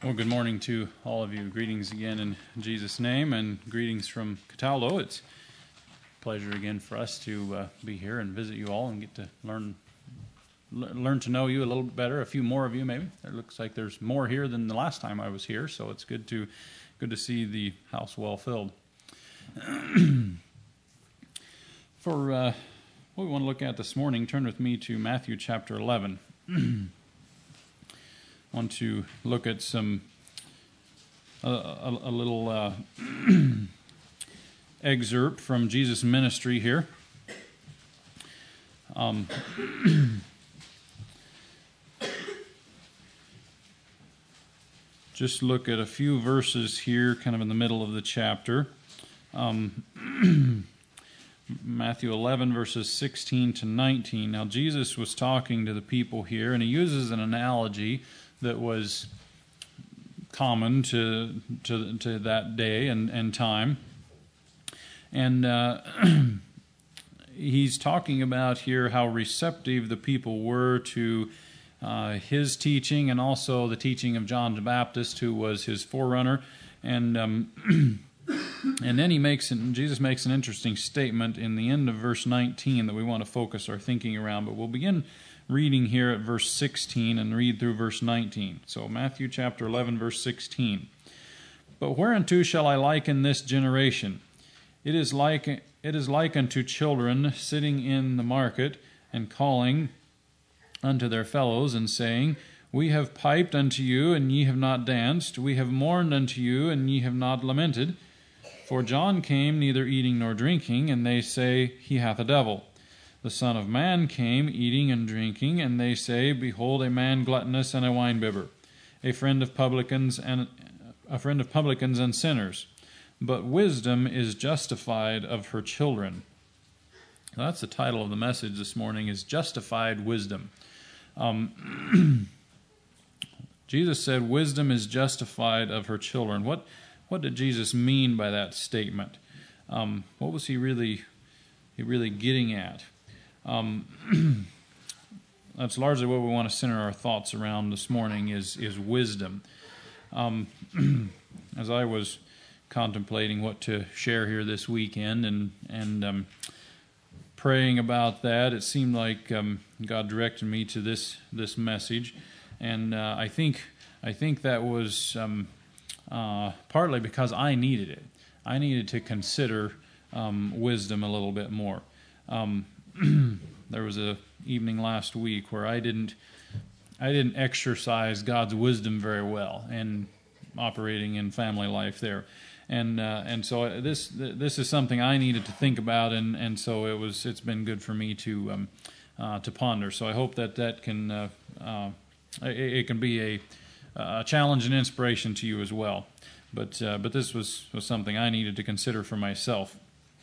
Well, good morning to all of you. Greetings again in Jesus' name, and greetings from Cataldo. It's a pleasure again for us to be here and visit you all and get to learn to know you a little bit better. A few more of you, maybe. It looks like there's more here than the last time I was here, so it's good to see the house well filled. For what we want to look at this morning, turn with me to Matthew chapter 11. Want to look at some a little excerpt from Jesus' ministry here. Just look at a few verses here, kind of in the middle of the chapter. Matthew 11, verses 16 to 19. Now, Jesus was talking to the people here, and he uses an analogy that was common to that day and time. And he's talking about here how receptive the people were to his teaching and also the teaching of John the Baptist, who was his forerunner. And and then Jesus makes an interesting statement in the end of verse 19 that we want to focus our thinking around. But we'll begin reading here at verse 16 and read through verse 19. So Matthew chapter 11, verse 16. But whereunto shall I liken this generation? It is like unto children sitting in the market and calling unto their fellows and saying, We have piped unto you, and ye have not danced. We have mourned unto you, and ye have not lamented. For John came neither eating nor drinking, and they say, He hath a devil. The Son of Man came eating and drinking, and they say, Behold, a man gluttonous and a winebibber, a friend of publicans and sinners. But wisdom is justified of her children. Now, that's the title of the message this morning, is Justified Wisdom. Jesus said, Wisdom is justified of her children. What did Jesus mean by that statement? What was he really getting at? That's largely what we want to center our thoughts around this morning is wisdom. As I was contemplating what to share here this weekend and praying about that, it seemed like God directed me to this message, and I think that was partly because I needed it. I needed to consider wisdom a little bit more. There was a evening last week where I didn't exercise God's wisdom very well and operating in family life there, and so this is something I needed to think about, and so it's been good for me to ponder. So I hope that can it can be a challenge and inspiration to you as well. But this was something I needed to consider for myself.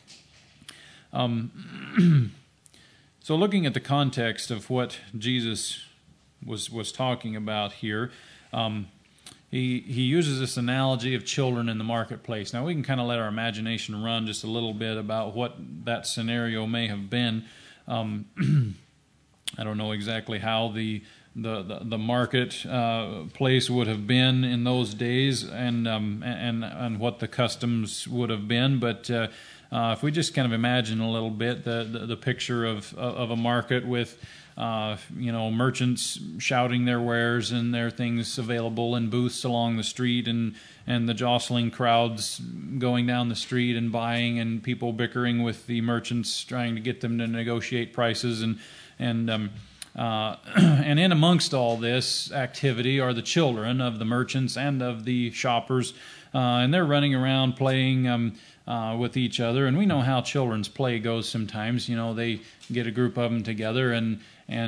So looking at the context of what Jesus was talking about here, he uses this analogy of children in the marketplace. Now we can kind of let our imagination run just a little bit about what that scenario may have been. I don't know exactly how the market place would have been in those days, and what the customs would have been, but if we just kind of imagine a little bit the picture of a market with merchants shouting their wares and their things available in booths along the street, and the jostling crowds going down the street and buying, and people bickering with the merchants trying to get them to negotiate prices, and in amongst all this activity are the children of the merchants and of the shoppers, and they're running around playing with each other. And we know how children's play goes sometimes. They get a group of them together, and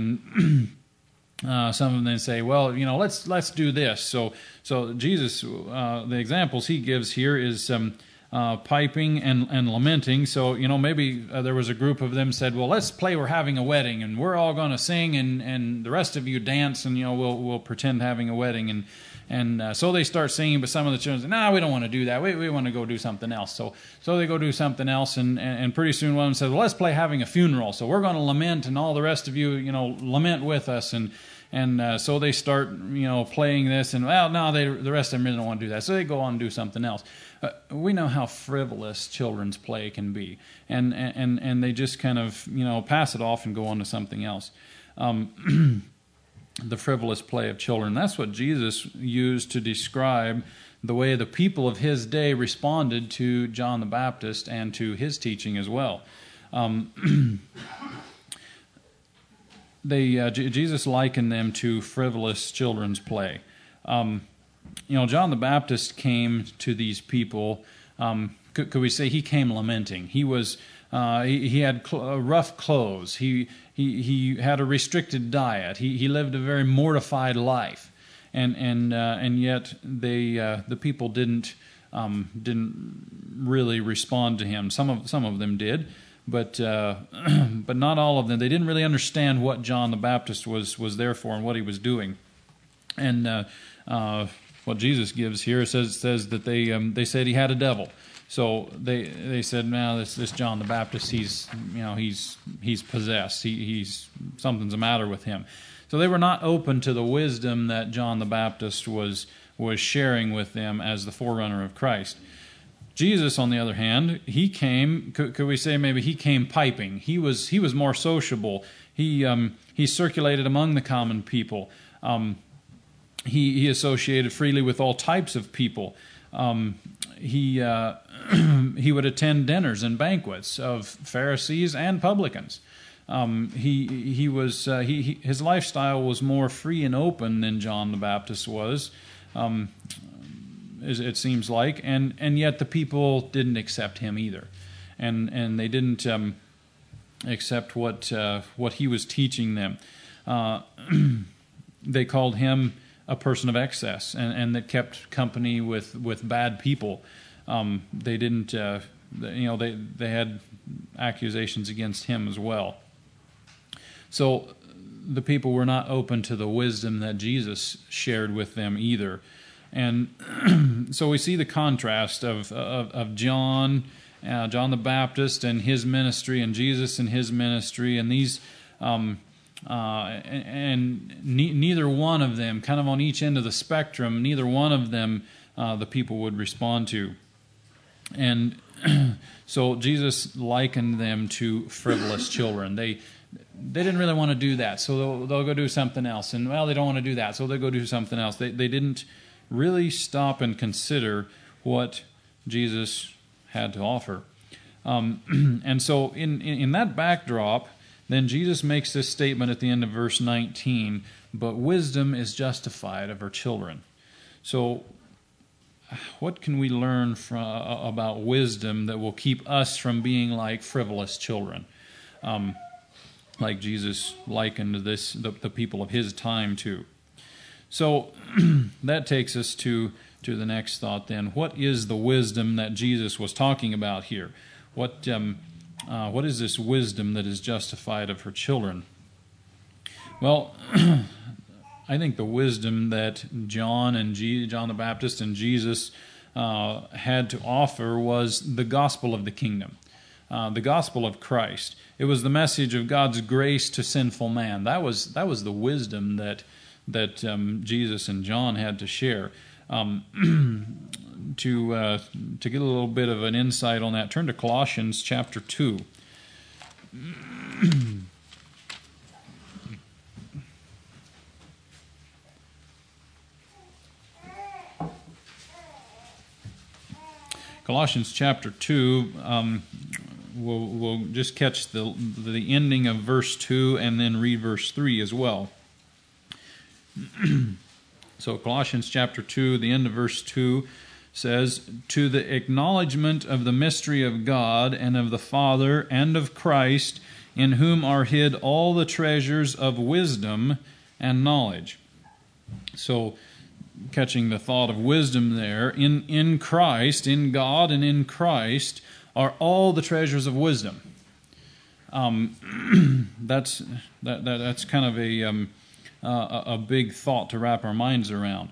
some of them say, well, let's do this. So Jesus, the examples he gives here is piping and lamenting. So, maybe there was a group of them said, well, let's play we're having a wedding, and we're all going to sing, and the rest of you dance, and, we'll pretend having a wedding. And so they start singing, but some of the children say, we don't want to do that. We want to go do something else. So they go do something else, and pretty soon one of them says, well, let's play having a funeral. So we're going to lament, and all the rest of you, lament with us. And And so they start, playing this, and well, no, the rest of them really don't want to do that, so they go on and do something else. We know how frivolous children's play can be, and they just kind of, pass it off and go on to something else. The frivolous play of children. That's what Jesus used to describe the way the people of his day responded to John the Baptist and to his teaching as well. Jesus likened them to frivolous children's play. John the Baptist came to these people. Could we say he came lamenting? He was he had rough clothes. He had a restricted diet. He lived a very mortified life, and yet the people didn't really respond to him. Some of them did. But not all of them. They didn't really understand what John the Baptist was there for and what he was doing. And what Jesus gives here says that they said he had a devil. So they said, "No, this John the Baptist, he's possessed. He's something's the matter with him." So they were not open to the wisdom that John the Baptist was sharing with them as the forerunner of Christ. Jesus, on the other hand, he came. Could we say maybe he came piping? He was more sociable. He circulated among the common people. He associated freely with all types of people. He would attend dinners and banquets of Pharisees and publicans. His lifestyle was more free and open than John the Baptist was. It seems like, and yet the people didn't accept him either, and they didn't accept what he was teaching them. They called him a person of excess, and that kept company with bad people. They didn't, they had accusations against him as well. So the people were not open to the wisdom that Jesus shared with them either. And so we see the contrast of John the Baptist and his ministry, and Jesus and his ministry, and these, neither one of them, kind of on each end of the spectrum, neither one of them the people would respond to. And so Jesus likened them to frivolous children. They didn't really want to do that, so they'll go do something else. And well, they don't want to do that, so they'll go do something else. They didn't really stop and consider what Jesus had to offer. And so in that backdrop, then Jesus makes this statement at the end of verse 19, "But wisdom is justified of her children." So what can we learn about wisdom that will keep us from being like frivolous children? Like Jesus likened the people of his time to. So that takes us to the next thought then. What is the wisdom that Jesus was talking about here? What is this wisdom that is justified of her children? Well, I think the wisdom that John the Baptist and Jesus had to offer was the gospel of the kingdom, the gospel of Christ. It was the message of God's grace to sinful man. That was the wisdom that Jesus and John had to share. To get a little bit of an insight on that, turn to Colossians chapter 2. Colossians chapter 2, we'll just catch the ending of verse 2 and then read verse 3 as well. So Colossians chapter 2, the end of verse 2 says, "To the acknowledgement of the mystery of God and of the Father and of Christ, in whom are hid all the treasures of wisdom and knowledge." So catching the thought of wisdom there, in Christ, in God and in Christ, are all the treasures of wisdom. That's kind of a big thought to wrap our minds around.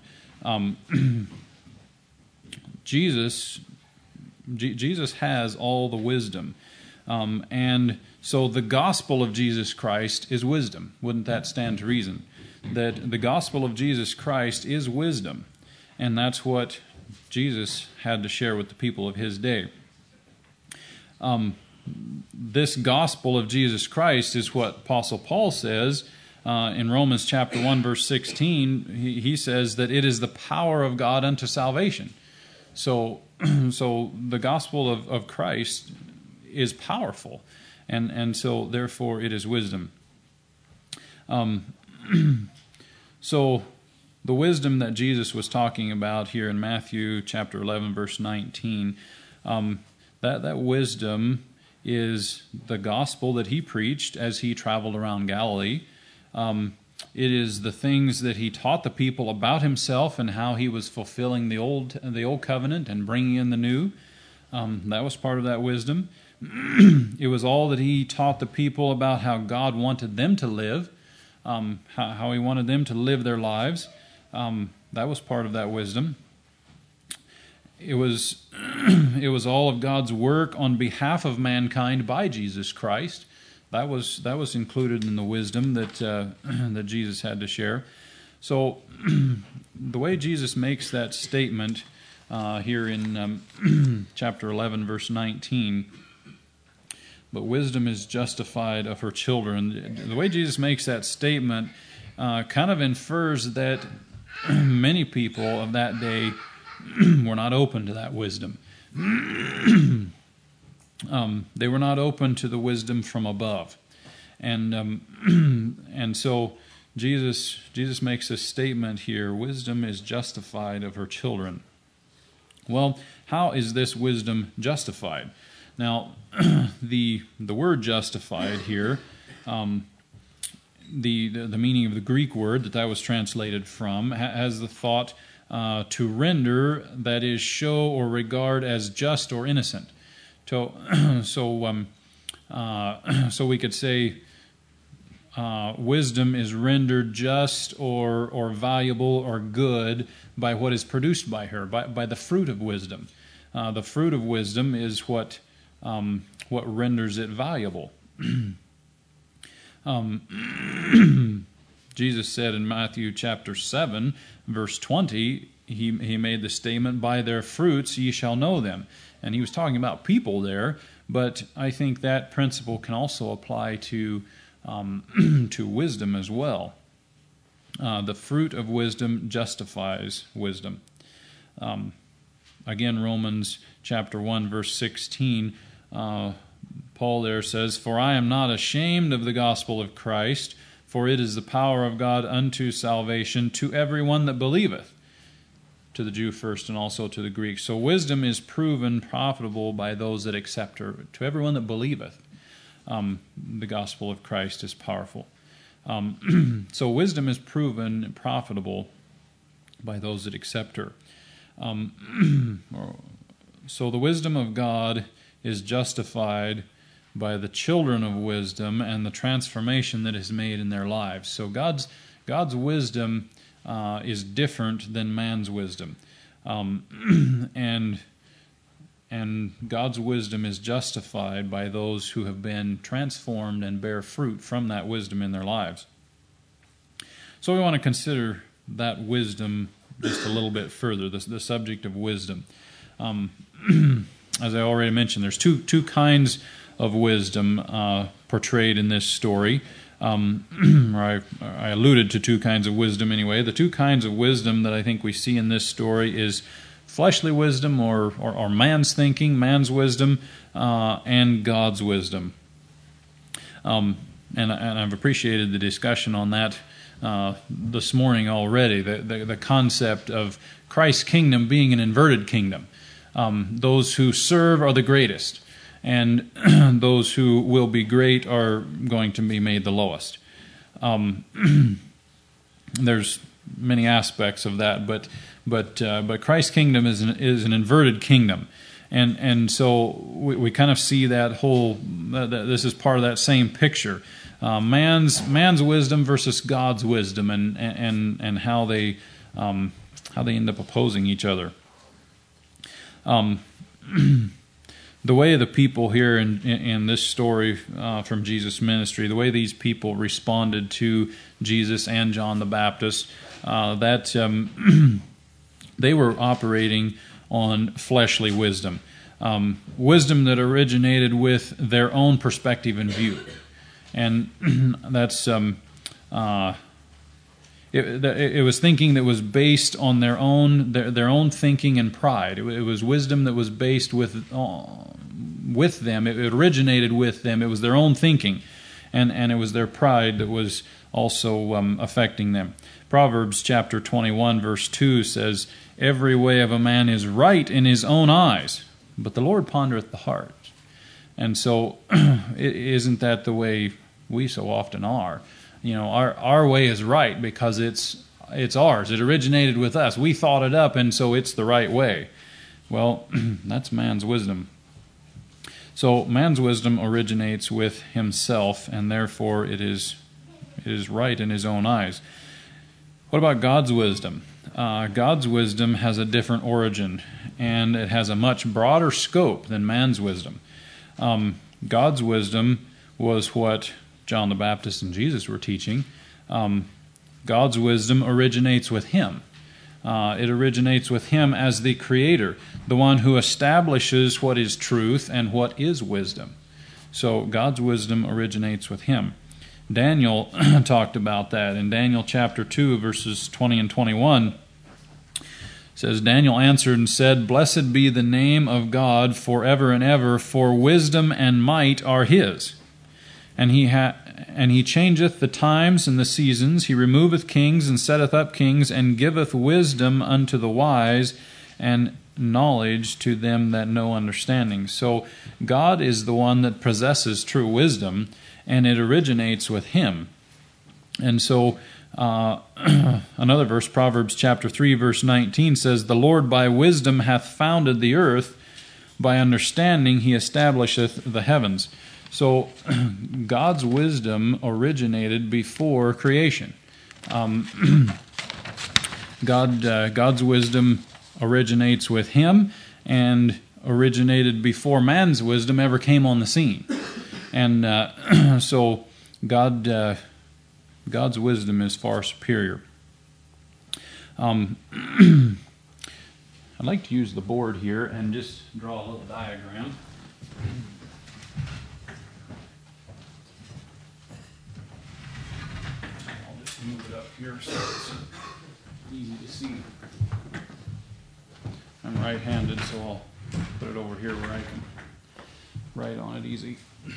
Jesus has all the wisdom, and so the gospel of Jesus Christ is wisdom. Wouldn't that stand to reason? that the gospel of Jesus Christ is wisdom, and that's what Jesus had to share with the people of his day. This gospel of Jesus Christ is what Apostle Paul says in Romans chapter 1, verse 16. He says that it is the power of God unto salvation. So the gospel of Christ is powerful, and so therefore it is wisdom. So the wisdom that Jesus was talking about here in Matthew chapter 11, verse 19, that wisdom is the gospel that he preached as he traveled around Galilee. It is the things that he taught the people about himself and how he was fulfilling the old covenant and bringing in the new. That was part of that wisdom. It was all that he taught the people about how God wanted them to live, how he wanted them to live their lives. That was part of that wisdom. It was all of God's work on behalf of mankind by Jesus Christ. That was included in the wisdom that Jesus had to share. So the way Jesus makes that statement here in chapter 11, verse 19, but wisdom is justified of her children. The way Jesus makes that statement kind of infers that many people of that day were not open to that wisdom. They were not open to the wisdom from above, and so Jesus makes a statement here: wisdom is justified of her children. Well, how is this wisdom justified? Now, the word "justified" here, the meaning of the Greek word that was translated from, has the thought to render, that is, show or regard as just or innocent. So we could say wisdom is rendered just or valuable or good by what is produced by her, by the fruit of wisdom. The fruit of wisdom is what renders it valuable. Jesus said in Matthew chapter 7, verse 20, he made the statement, "By their fruits ye shall know them." And he was talking about people there, but I think that principle can also apply to wisdom as well. The fruit of wisdom justifies wisdom. Again, Romans chapter 1, verse 16, Paul there says, "For I am not ashamed of the gospel of Christ, for it is the power of God unto salvation to everyone that believeth," to the Jew first and also to the Greek. So wisdom is proven profitable by those that accept her. To everyone that believeth, the gospel of Christ is powerful. So wisdom is proven profitable by those that accept her. So the wisdom of God is justified by the children of wisdom and the transformation that is made in their lives. So God's wisdom is different than man's wisdom, and God's wisdom is justified by those who have been transformed and bear fruit from that wisdom in their lives. So we want to consider that wisdom just a little bit further, the subject of wisdom. As I already mentioned, there's two kinds of wisdom portrayed in this story. I alluded to two kinds of wisdom anyway. The two kinds of wisdom that I think we see in this story is fleshly wisdom or man's thinking, man's wisdom, and God's wisdom. And I've appreciated the discussion on that this morning already, the concept of Christ's kingdom being an inverted kingdom. Those who serve are the greatest, and those who will be great are going to be made the lowest. There's many aspects of that, but Christ's kingdom is an inverted kingdom, and so we kind of see that whole. This is part of that same picture: man's wisdom versus God's wisdom, and how they end up opposing each other. the way the people here in this story from Jesus' ministry, the way these people responded to Jesus and John the Baptist, they were operating on fleshly wisdom, wisdom that originated with their own perspective and view, and that's it was thinking that was based on their own thinking and pride. It was wisdom that was based with them. It originated with them. It was their own thinking, and it was their pride that was also affecting them. Proverbs chapter 21 verse 2 says, "Every way of a man is right in his own eyes, but the Lord pondereth the heart." And so, isn't that the way we so often are? You know, our way is right because it's ours. It originated with us. We thought it up, and so it's the right way. Well, that's man's wisdom. So man's wisdom originates with himself, and therefore it is right in his own eyes. What about God's wisdom? God's wisdom has a different origin, and it has a much broader scope than man's wisdom. God's wisdom was what John the Baptist and Jesus were teaching. God's wisdom originates with Him. It originates with Him as the Creator, the one who establishes what is truth and what is wisdom. So God's wisdom originates with Him. Daniel talked about that in Daniel chapter 2, verses 20 and 21. It says, "Daniel answered and said, Blessed be the name of God forever and ever, for wisdom and might are His. And he changeth the times and the seasons. He removeth kings and setteth up kings, and giveth wisdom unto the wise, and knowledge to them that know understanding." So God is the one that possesses true wisdom, and it originates with Him. And so another verse, Proverbs chapter 3, verse 19 says, "The Lord by wisdom hath founded the earth, by understanding He establisheth the heavens." So God's wisdom originated before creation. God's wisdom originates with Him and originated before man's wisdom ever came on the scene. And so God's wisdom is far superior. I'd like to use the board here and just draw a little diagram. Move it up here so it's easy to see. I'm right-handed, so I'll put it over here where I can write on it easy.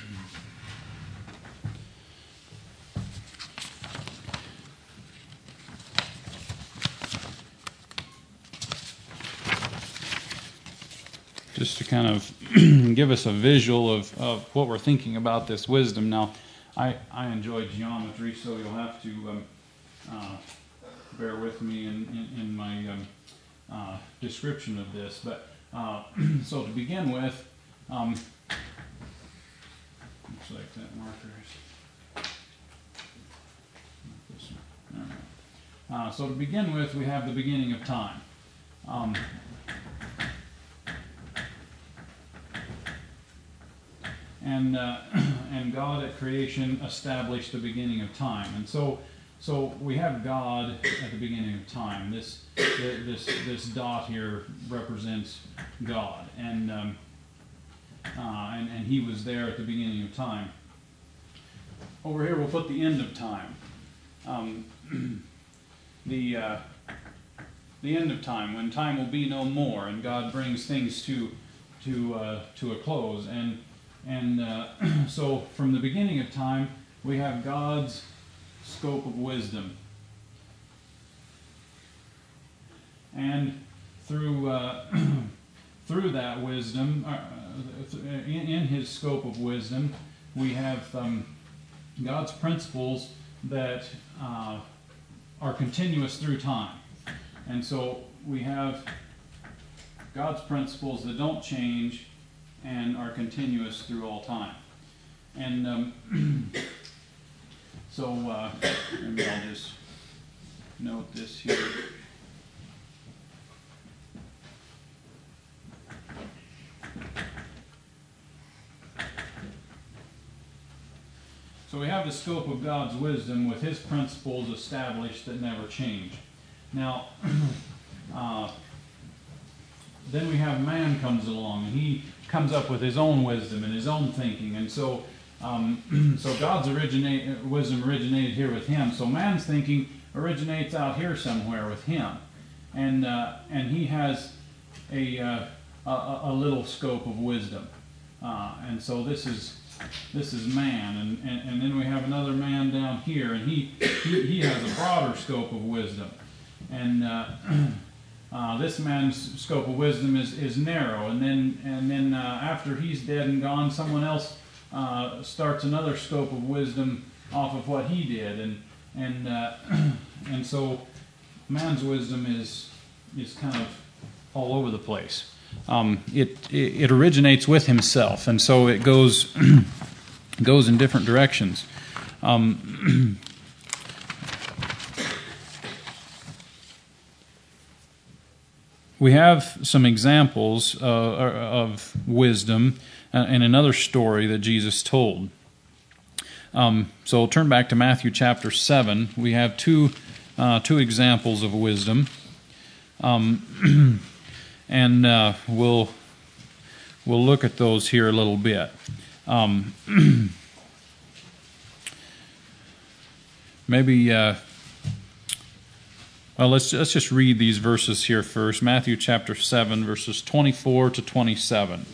Just to kind of give us a visual of what we're thinking about this wisdom. Now, I enjoy geometry, so you'll have to bear with me in my description of this. But so to begin with, looks like that marker is not this one. All right. So to begin with, we have the beginning of time. And God at creation established the beginning of time, and so we have God at the beginning of time. This dot here represents God, and He was there at the beginning of time. Over here, we'll put the end of time. The end of time, when time will be no more, and God brings things to a close, and so from the beginning of time, we have God's scope of wisdom. And through that wisdom, in His scope of wisdom, we have God's principles that are continuous through time. And so we have God's principles that don't change and are continuous through all time. And so maybe I'll just note this here. So we have the scope of God's wisdom with His principles established that never change. Now, then we have man comes along, and he comes up with his own wisdom and his own thinking. And so God's wisdom originated here with him. So man's thinking originates out here somewhere with him. And he has a little scope of wisdom. And so this is man, and then we have another man down here, and he has a broader scope of wisdom. And this man's scope of wisdom is narrow, and then after he's dead and gone, someone else starts another scope of wisdom off of what he did, and so man's wisdom is kind of all over the place. It originates with himself, and so it goes in different directions. We have some examples of wisdom in another story that Jesus told. So turn back to Matthew chapter 7. We have two examples of wisdom. And we'll look at those here a little bit. Maybe let's just read these verses here first. Matthew chapter 7, verses 24 to 27.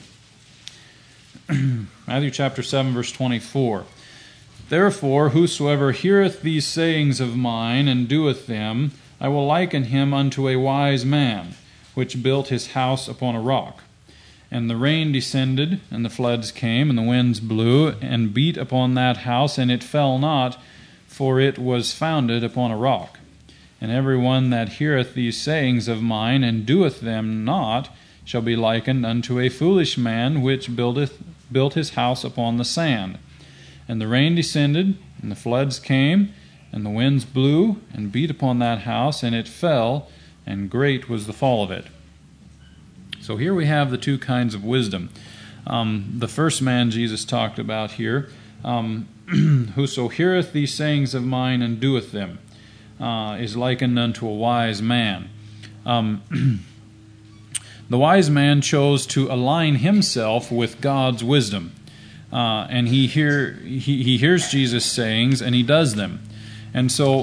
Matthew chapter 7, verse 24. Therefore, whosoever heareth these sayings of mine and doeth them, I will liken him unto a wise man, which built his house upon a rock. And the rain descended, and the floods came, and the winds blew, and beat upon that house, and it fell not, for it was founded upon a rock. And every one that heareth these sayings of mine, and doeth them not, shall be likened unto a foolish man, which built his house upon the sand. And the rain descended, and the floods came, and the winds blew, and beat upon that house, and it fell, and great was the fall of it. So here we have the two kinds of wisdom. The first man Jesus talked about here, whoso heareth these sayings of mine and doeth them, is likened unto a wise man. The wise man chose to align himself with God's wisdom, and he hears Jesus' sayings and he does them. And so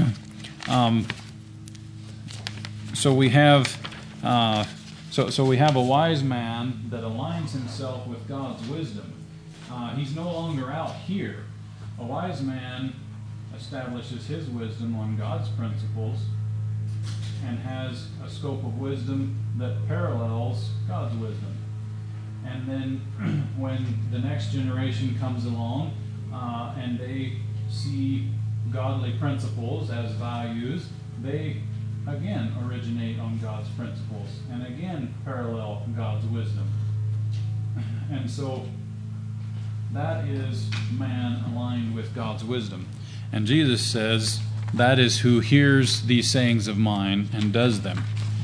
we have a wise man that aligns himself with God's wisdom. He's no longer out here. A wise man establishes his wisdom on God's principles and has a scope of wisdom that parallels God's wisdom. And then when the next generation comes along and they see godly principles as values, they again originate on God's principles and again parallel God's wisdom. And so that is man aligned with God's wisdom. And Jesus says, that is who hears these sayings of mine and does them.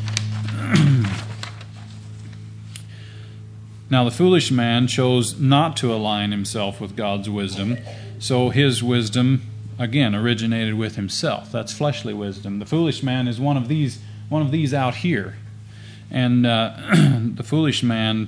Now the foolish man chose not to align himself with God's wisdom, so his wisdom again originated with himself. That's fleshly wisdom. The foolish man is one of these out here, and the foolish man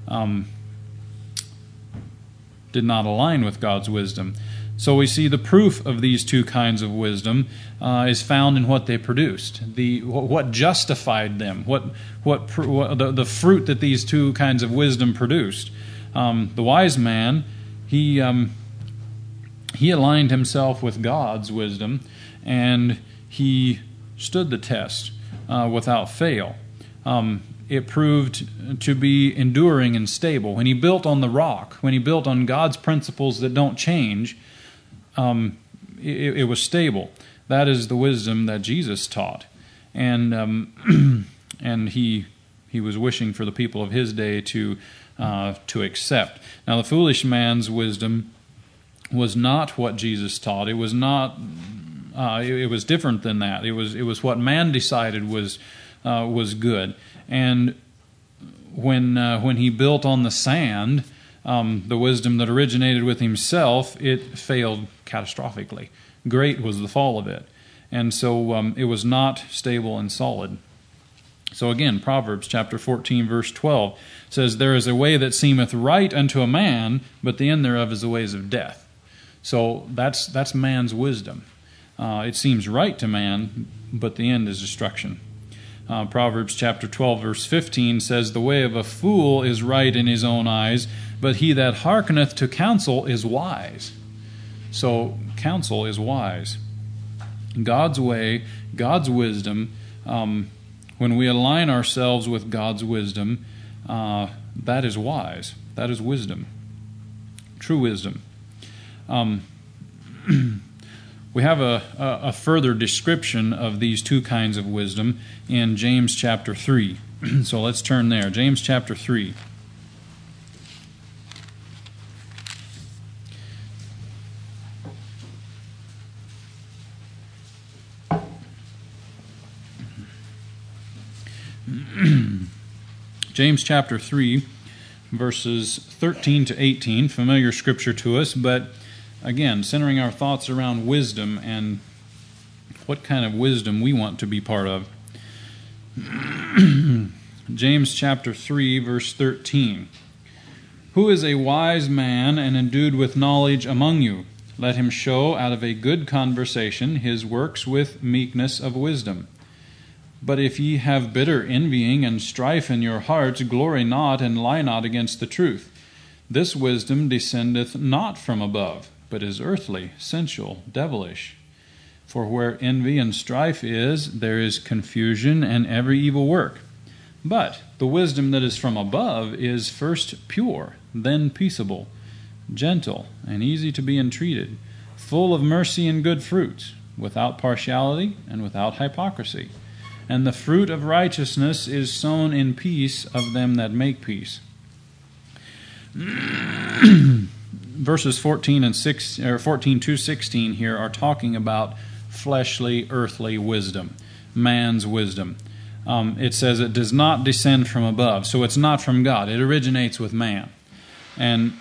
did not align with God's wisdom. So we see the proof of these two kinds of wisdom is found in what they produced, what justified them, the fruit that these two kinds of wisdom produced. The wise man, he aligned himself with God's wisdom, and he stood the test without fail. It proved to be enduring and stable. When he built on the rock, when he built on God's principles that don't change, it was stable. That is the wisdom that Jesus taught, and he was wishing for the people of his day to accept. Now, the foolish man's wisdom was not what Jesus taught. It was not. It was different than that. It was what man decided was good. And when he built on the sand, the wisdom that originated with himself, it failed catastrophically. Great was the fall of it. And so it was not stable and solid. So again, Proverbs chapter 14, verse 12 says, "There is a way that seemeth right unto a man, but the end thereof is the ways of death." So that's man's wisdom. It seems right to man, but the end is destruction. Proverbs chapter 12, verse 15 says, "The way of a fool is right in his own eyes, but he that hearkeneth to counsel is wise." So counsel is wise. God's way, God's wisdom, when we align ourselves with God's wisdom, that is wise. That is wisdom. True wisdom. We have a further description of these two kinds of wisdom in James chapter 3. So let's turn there. James chapter 3. James chapter 3, verses 13 to 18, familiar scripture to us, but again, centering our thoughts around wisdom and what kind of wisdom we want to be part of. James chapter 3, verse 13. "Who is a wise man and endued with knowledge among you? Let him show out of a good conversation his works with meekness of wisdom. But if ye have bitter envying and strife in your hearts, glory not and lie not against the truth. This wisdom descendeth not from above, but is earthly, sensual, devilish. For where envy and strife is, there is confusion and every evil work. But the wisdom that is from above is first pure, then peaceable, gentle, and easy to be entreated, full of mercy and good fruits, without partiality and without hypocrisy. And the fruit of righteousness is sown in peace of them that make peace." Verses 14 to 16 here are talking about fleshly, earthly wisdom, man's wisdom. It says it does not descend from above, so it's not from God. It originates with man, and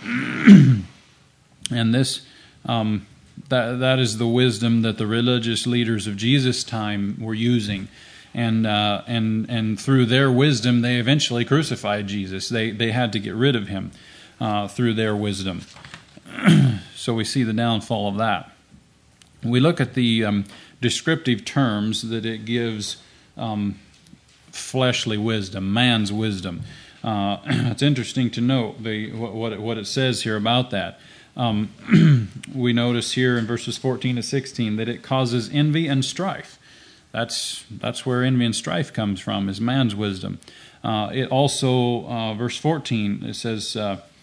this that is the wisdom that the religious leaders of Jesus' time were using. And through their wisdom, they eventually crucified Jesus. They had to get rid of him through their wisdom. So we see the downfall of that. We look at the descriptive terms that it gives fleshly wisdom, man's wisdom. It's interesting to note what it says here about that. We notice here in verses 14 to 16 that it causes envy and strife. That's where envy and strife comes from, is man's wisdom. It also, verse 14, it says,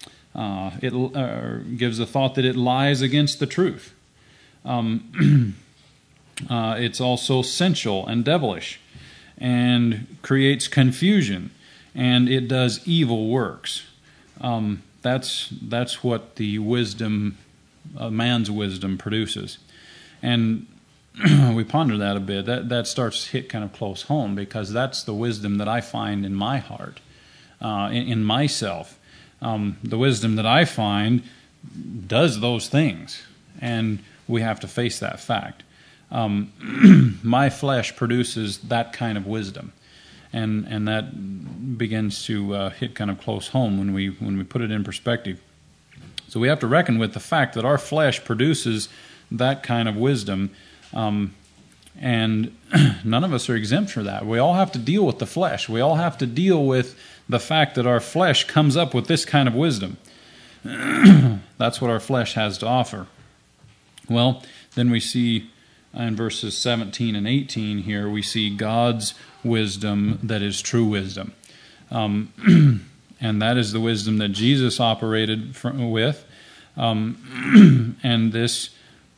it gives the thought that it lies against the truth. It's also sensual and devilish, and creates confusion, and it does evil works. That's what the wisdom, man's wisdom, produces. And we ponder that a bit. That starts to hit kind of close home, because that's the wisdom that I find in my heart, in myself. The wisdom that I find does those things, and we have to face that fact. My flesh produces that kind of wisdom, and that begins to hit kind of close home when we put it in perspective. So we have to reckon with the fact that our flesh produces that kind of wisdom. And none of us are exempt from that. We all have to deal with the flesh. We all have to deal with the fact that our flesh comes up with this kind of wisdom. That's what our flesh has to offer. Well, then we see in verses 17 and 18 here, we see God's wisdom that is true wisdom. And that is the wisdom that Jesus operated with. And this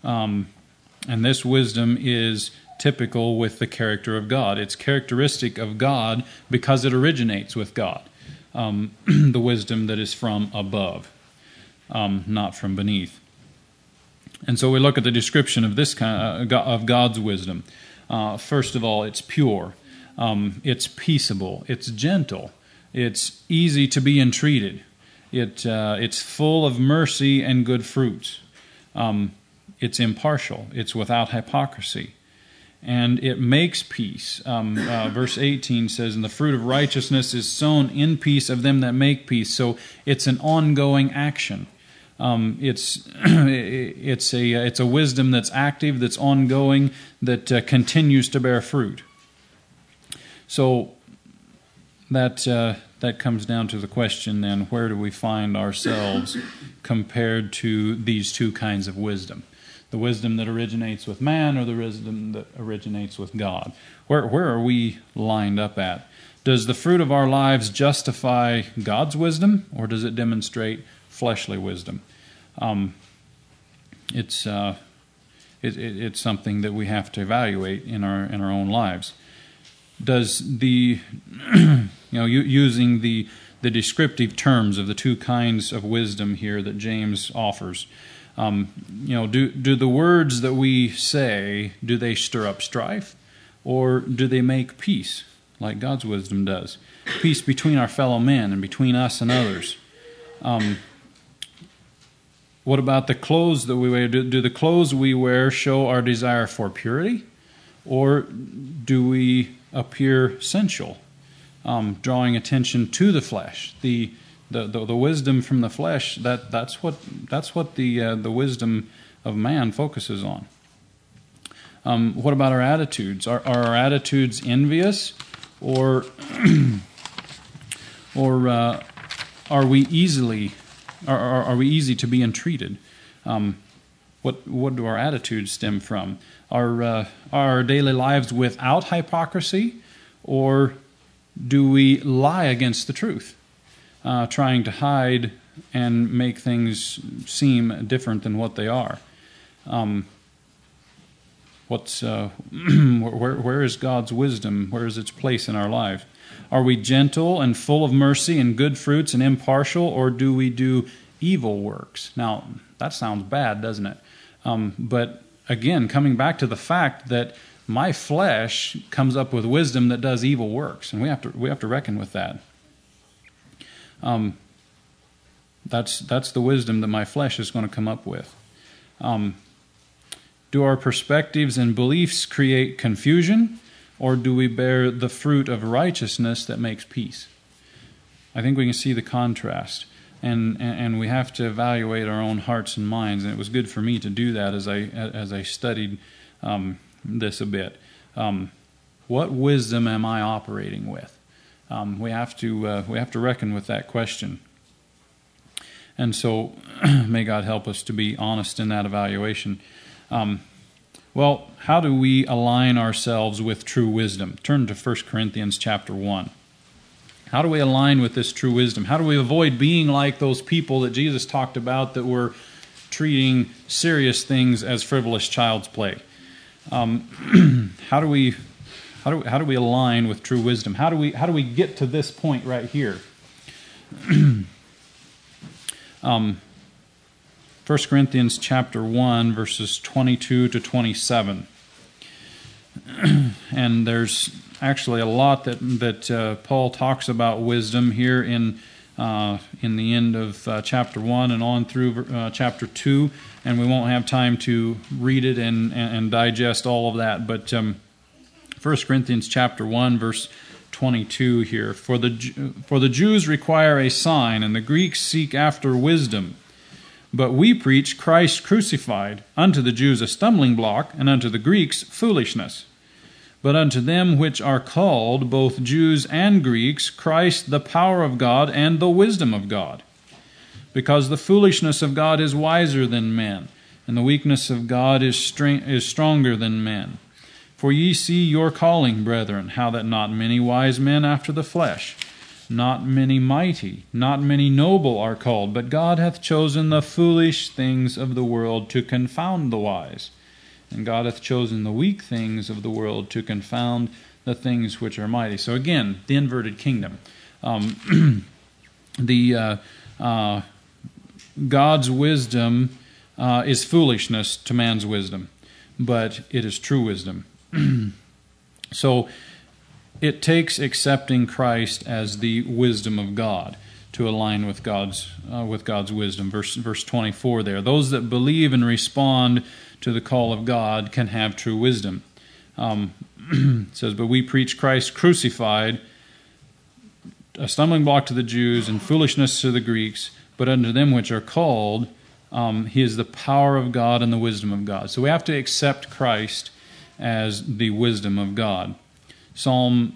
wisdom is typical with the character of God. It's characteristic of God because it originates with God. The wisdom that is from above, not from beneath. And so we look at the description of this kind of God's wisdom. First of all, it's pure, it's peaceable, it's gentle, it's easy to be entreated, It's full of mercy and good fruits. It's impartial. It's without hypocrisy. And it makes peace. Verse 18 says, "And the fruit of righteousness is sown in peace of them that make peace." So it's an ongoing action. It's a wisdom that's active, that's ongoing, that continues to bear fruit. So that comes down to the question then: where do we find ourselves compared to these two kinds of wisdom? The wisdom that originates with man, or the wisdom that originates with God? Where are we lined up at? Does the fruit of our lives justify God's wisdom, or does it demonstrate fleshly wisdom? It's something that we have to evaluate in our own lives. Does the using the descriptive terms of the two kinds of wisdom here that James offers, do the words that we say, do they stir up strife, or do they make peace like God's wisdom does? Peace between our fellow men and between us and others. What about the clothes that we wear? Do the clothes we wear show our desire for purity, or do we appear sensual, drawing attention to the flesh? The wisdom from the flesh, that's what the wisdom of man focuses on. What about our attitudes? Are our attitudes envious, or are we easy to be entreated? What do our attitudes stem from? Are our daily lives without hypocrisy, or do we lie against the truth, trying to hide and make things seem different than what they are? Where is God's wisdom? Where is its place in our life? Are we gentle and full of mercy and good fruits and impartial, or do we do evil works? Now, that sounds bad, doesn't it? But again, coming back to the fact that my flesh comes up with wisdom that does evil works, and we have to reckon with that. That's the wisdom that my flesh is going to come up with. Do our perspectives and beliefs create confusion, or do we bear the fruit of righteousness that makes peace? I think we can see the contrast, and we have to evaluate our own hearts and minds. And it was good for me to do that as I studied this a bit. What wisdom am I operating with? We have to reckon with that question. And so, may God help us to be honest in that evaluation. Well, how do we align ourselves with true wisdom? Turn to 1 Corinthians chapter 1. How do we align with this true wisdom? How do we avoid being like those people that Jesus talked about that were treating serious things as frivolous child's play? How do we align with true wisdom? How do we get to this point right here? 1 Corinthians chapter 1, verses 22 to 27. And there's actually a lot that Paul talks about wisdom here in the end of chapter 1 and on through chapter 2, and we won't have time to read it and digest all of that. But 1 Corinthians chapter 1, verse 22 here. For the Jews require a sign, and the Greeks seek after wisdom. But we preach Christ crucified, unto the Jews a stumbling block, and unto the Greeks foolishness. But unto them which are called, both Jews and Greeks, Christ the power of God and the wisdom of God. Because the foolishness of God is wiser than men, and the weakness of God is stronger than men. For ye see your calling, brethren, how that not many wise men after the flesh, not many mighty, not many noble are called, but God hath chosen the foolish things of the world to confound the wise. And God hath chosen the weak things of the world to confound the things which are mighty. So again, the inverted kingdom. God's wisdom is foolishness to man's wisdom, but it is true wisdom. So it takes accepting Christ as the wisdom of God. to align with God's wisdom. Verse 24 there. Those that believe and respond to the call of God can have true wisdom. It says, but we preach Christ crucified, a stumbling block to the Jews and foolishness to the Greeks, but unto them which are called, he is the power of God and the wisdom of God. So we have to accept Christ as the wisdom of God. Psalm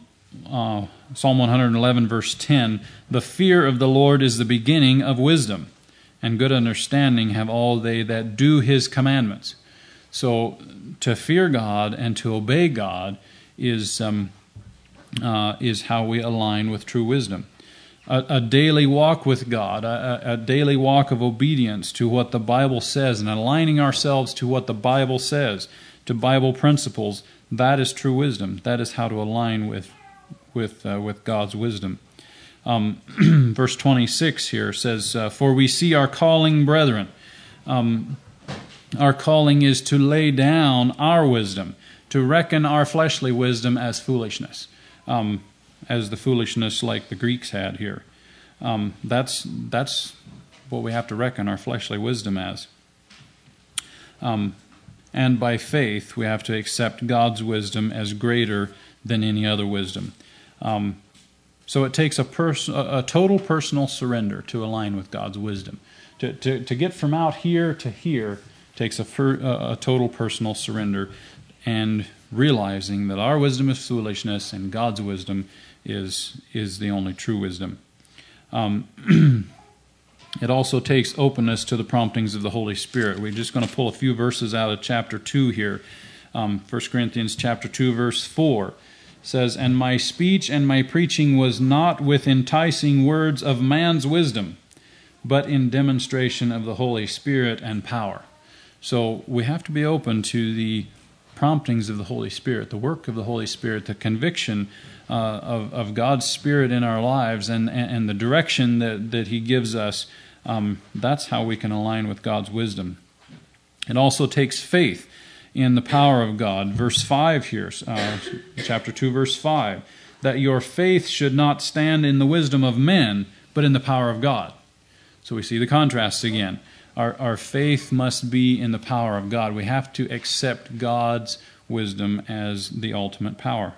111, verse 10, the fear of the Lord is the beginning of wisdom, and good understanding have all they that do his commandments. So to fear God and to obey God is how we align with true wisdom. A daily walk with God, a daily walk of obedience to what the Bible says and aligning ourselves to what the Bible says, to Bible principles, that is true wisdom. That is how to align with God's wisdom. Verse 26 here says, for we see our calling, brethren. Our calling is to lay down our wisdom, to reckon our fleshly wisdom as foolishness, as the foolishness like the Greeks had here. That's what we have to reckon our fleshly wisdom as. And by faith, we have to accept God's wisdom as greater than any other wisdom. So it takes a total personal surrender to align with God's wisdom. To get from out here to here takes a total personal surrender, and realizing that our wisdom is foolishness and God's wisdom is the only true wisdom. It also takes openness to the promptings of the Holy Spirit. We're just going to pull a few verses out of chapter 2 here. 1 Corinthians chapter 2, verse 4 says, and my speech and my preaching was not with enticing words of man's wisdom, but in demonstration of the Holy Spirit and power. So we have to be open to the promptings of the Holy Spirit, the work of the Holy Spirit, the conviction of God's Spirit in our lives, and the direction that He gives us. That's how we can align with God's wisdom. It also takes faith in the power of God. Verse 5 here, chapter 2, verse 5, that your faith should not stand in the wisdom of men, but in the power of God. So we see the contrast again. Our faith must be in the power of God. We have to accept God's wisdom as the ultimate power.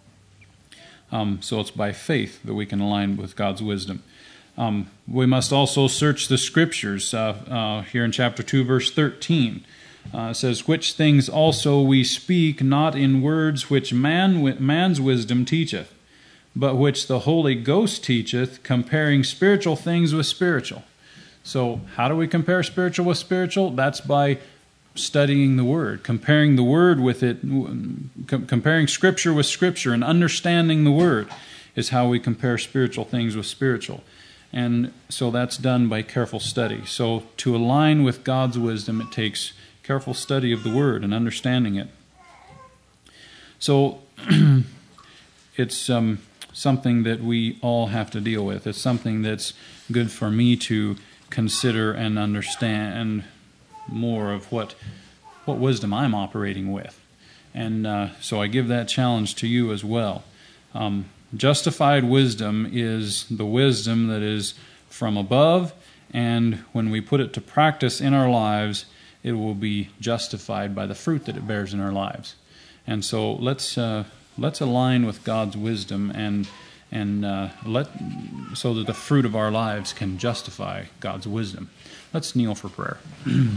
So it's by faith that we can align with God's wisdom. We must also search the Scriptures. Here in chapter 2, verse 13, it says, which things also we speak, not in words which man's wisdom teacheth, but which the Holy Ghost teacheth, comparing spiritual things with spiritual. So how do we compare spiritual with spiritual? That's by studying the Word, comparing the Word with it, comparing Scripture with Scripture, and understanding the Word is how we compare spiritual things with spiritual. And so that's done by careful study. So to align with God's wisdom, it takes careful study of the Word and understanding it. So it's something that we all have to deal with. It's something that's good for me to consider and understand more of what wisdom I'm operating with. And so I give that challenge to you as well. Justified wisdom is the wisdom that is from above, and when we put it to practice in our lives, it will be justified by the fruit that it bears in our lives. And so let's align with God's wisdom and so that the fruit of our lives can justify God's wisdom. Let's kneel for prayer.